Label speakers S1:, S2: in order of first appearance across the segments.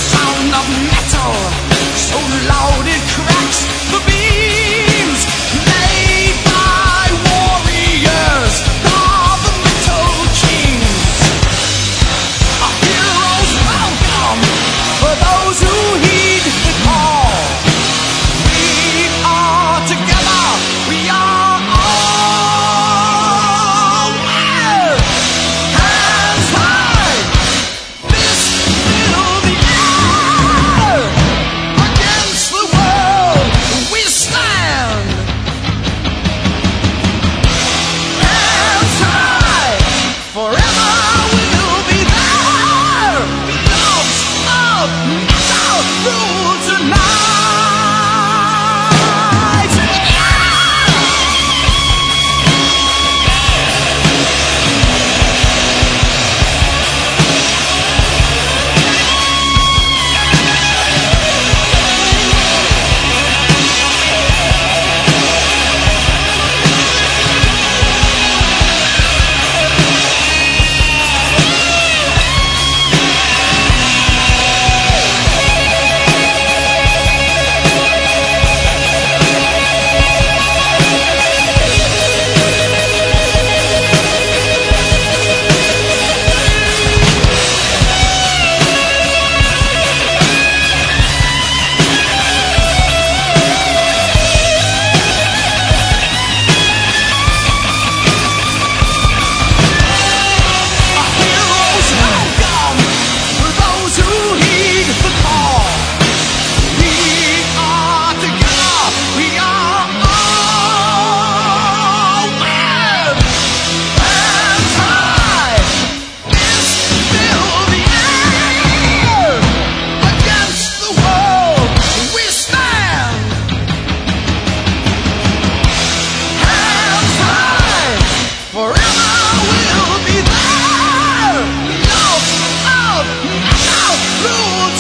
S1: sound of metal, so loud it cracks the beams, made by warriors of the Metal Kings. A hero's welcome for those who heed the call. We are together, we are all wild. Hands high, fist fill the air. Against the world we stand. Hands high, forever we'll be there. Loves of metal rule tonight. A hero's welcome for those who heed the call. We are together, we are all wild. Hands high, fist fill the air. Against the world we stand. Hands high, forever we'll be there. Love of metal rule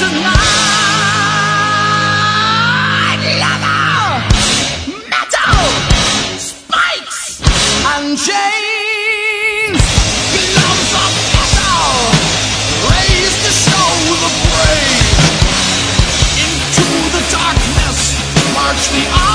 S1: tonight. Leather, metal, spikes and chains. Gloves of metal, raised to show the brave. Into the darkness march the